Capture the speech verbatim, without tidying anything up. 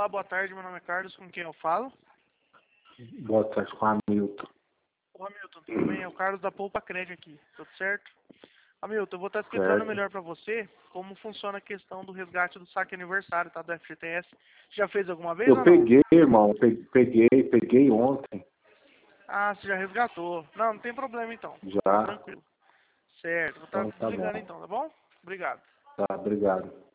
Olá, boa tarde, meu nome é Carlos, com quem eu falo? Boa tarde, com a Hamilton. Ô, Hamilton, tudo bem? É o Carlos da Poupa Crédito aqui, tudo certo? Hamilton, eu vou estar explicando Certo. melhor para você como funciona a questão do resgate do saque aniversário, tá, do F G T S. Já fez alguma vez Eu ou não? peguei, irmão, pe- peguei, peguei ontem, Ah, você já resgatou. Não, não tem problema então, tá já. tranquilo. Certo, vou estar Então tá desligando bom. então, tá bom? Obrigado. Tá, obrigado.